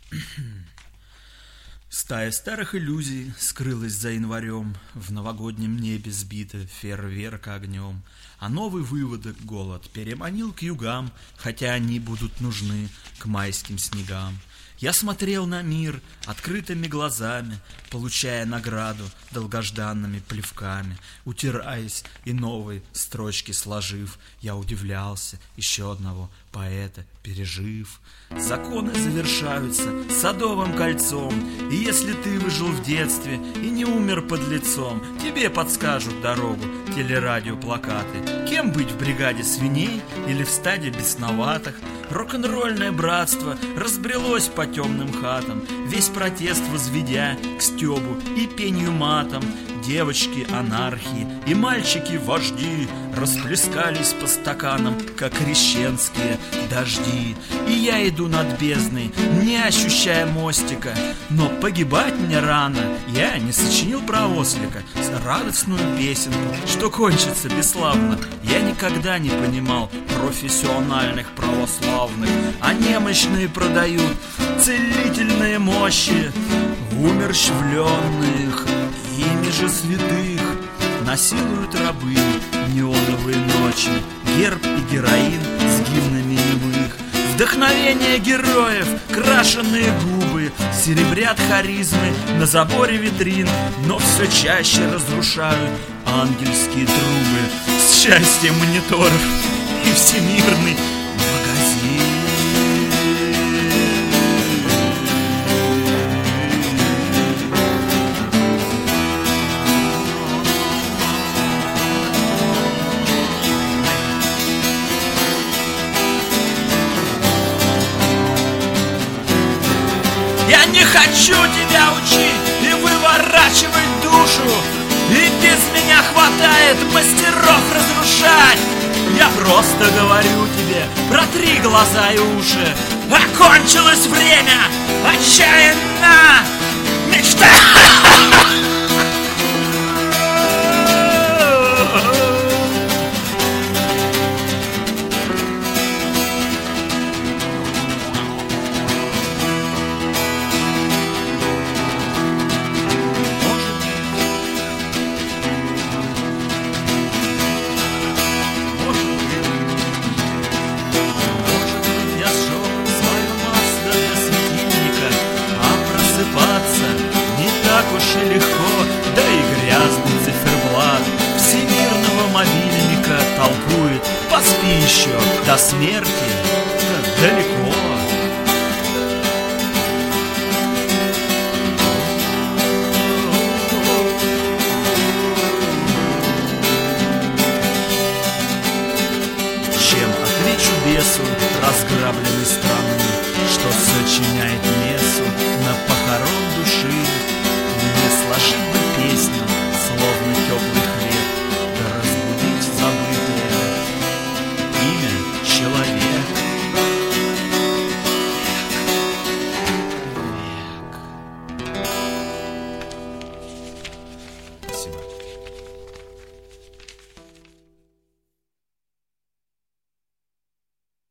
Стая старых иллюзий скрылась за январем, в новогоднем небе сбита фейерверка огнем. А новый выводок голод переманил к югам, хотя они будут нужны к майским снегам. Я смотрел на мир открытыми глазами, получая награду долгожданными плевками. Утираясь и новые строчки сложив, я удивлялся, еще одного поэта пережив. Законы завершаются садовым кольцом, и если ты выжил в детстве и не умер под лицом, тебе подскажут дорогу телерадиоплакаты. Кем быть в бригаде свиней или в стаде бесноватых? Рок-н-ролльное братство разбрелось по темным хатам, весь протест возведя к стебу и пенью матом. Девочки анархии и мальчики-вожди расплескались по стаканам, как крещенские дожди. И я иду над бездной, не ощущая мостика, но погибать мне рано. Я не сочинил про ослика радостную песенку, что кончится бесславно. Я никогда не понимал профессиональных православных, а немощные продают целительные мощи умерщвленных. Ими же святых насилуют рабы неоновые ночи, герб и героин с гимнами немых. Вдохновение героев, крашеные губы серебрят харизмы на заборе витрин, но все чаще разрушают ангельские трубы с счастьем мониторов и всемирный магазин. Я не хочу тебя учить и выворачивать душу, и без меня хватает мастеров разрушать. Я просто говорю тебе, протри глаза и уши. Окончилось время отчаянно мечтать. И легко, да и грязный циферблат всемирного мобильника толкует: поспи еще, до смерти как далеко. Чем отвечу бесу разграбленной страны, что сочиняет мессу на похорон души?